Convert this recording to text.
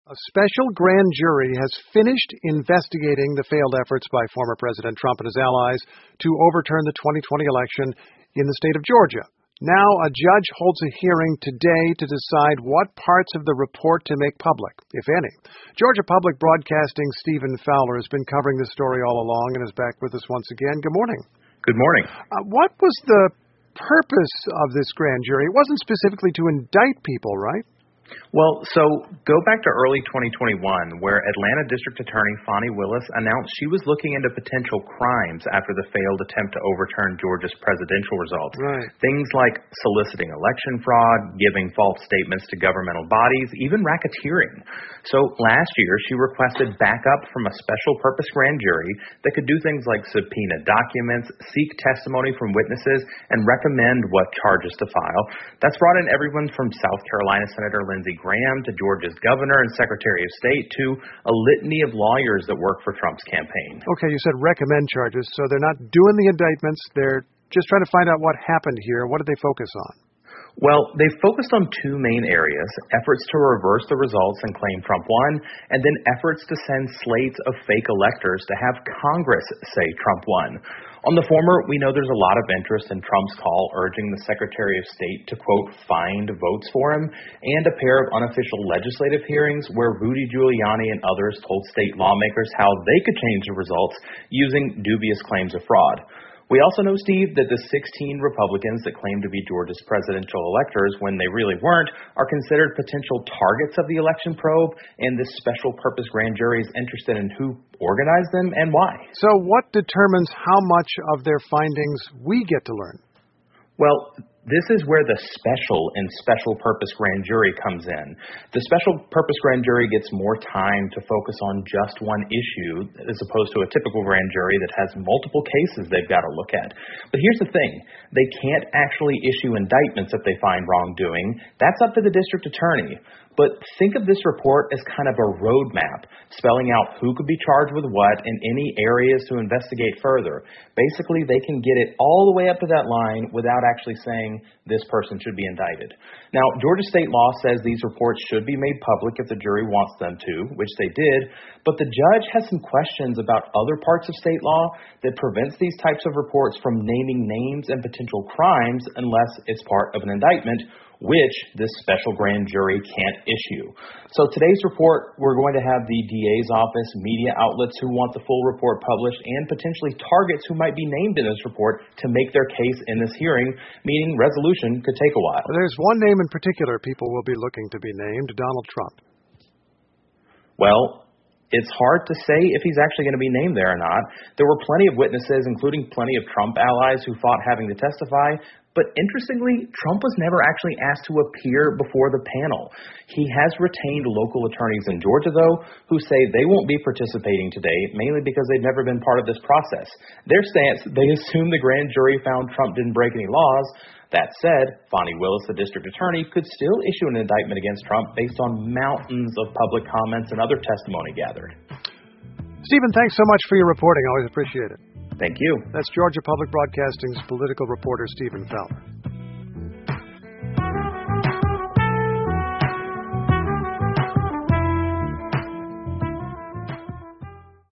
A special grand jury has finished investigating the failed efforts by former President Trump and his allies to overturn the 2020 election in the state of Georgia. Now, a judge holds a hearing today to decide what parts of the report to make public, if any. Georgia Public Broadcasting's Stephen Fowler has been covering this story all along and is back with us once again. Good morning. Good morning. What was the purpose of this grand jury? It wasn't specifically to indict people, right? Well, so go back to early 2021, where Atlanta District Attorney Fani Willis announced she was looking into potential crimes after the failed attempt to overturn Georgia's presidential results. Right. Things like soliciting election fraud, giving false statements to governmental bodies, even racketeering. So last year, she requested backup from a special purpose grand jury that could do things like subpoena documents, seek testimony from witnesses, and recommend what charges to file. That's brought in everyone from South Carolina Senator Lindsey Graham to Georgia's governor and Secretary of State to a litany of lawyers that work for Trump's campaign. Okay, you said recommend charges, so they're not doing the indictments. They're just trying to find out what happened here. What did they focus on? Well, they focused on two main areas, efforts to reverse the results and claim Trump won, and then efforts to send slates of fake electors to have Congress say Trump won. On the former, we know there's a lot of interest in Trump's call urging the Secretary of State to, quote, find votes for him, and a pair of unofficial legislative hearings where Rudy Giuliani and others told state lawmakers how they could change the results using dubious claims of fraud. We also know, Steve, that the 16 Republicans that claim to be Georgia's presidential electors when they really weren't are considered potential targets of the election probe, and this special purpose grand jury is interested in who organized them and why. So what determines how much of their findings we get to learn? Well, this is where the special and special purpose grand jury comes in. The special purpose grand jury gets more time to focus on just one issue as opposed to a typical grand jury that has multiple cases they've got to look at. But here's the thing. They can't actually issue indictments if they find wrongdoing. That's up to the district attorney. But think of this report as kind of a roadmap, spelling out who could be charged with what and any areas to investigate further. Basically, they can get it all the way up to that line without actually saying this person should be indicted. Now, Georgia state law says these reports should be made public if the jury wants them to, which they did, but the judge has some questions about other parts of state law that prevents these types of reports from naming names and potential crimes unless it's part of an indictment, which this special grand jury can't issue. So today's report, we're going to have the DA's office, media outlets who want the full report published, and potentially targets who might be named in this report to make their case in this hearing, meaning resolution could take a while. There's one name in particular people will be looking to be named, Donald Trump. Well, it's hard to say if he's actually going to be named there or not. There were plenty of witnesses, including plenty of Trump allies who fought having to testify. But interestingly, Trump was never actually asked to appear before the panel. He has retained local attorneys in Georgia, though, who say they won't be participating today, mainly because they've never been part of this process. Their stance, they assume the grand jury found Trump didn't break any laws. That said, Fani Willis, the district attorney, could still issue an indictment against Trump based on mountains of public comments and other testimony gathered. Stephen, thanks so much for your reporting. Always appreciate it. Thank you. That's Georgia Public Broadcasting's political reporter, Stephen Fowler.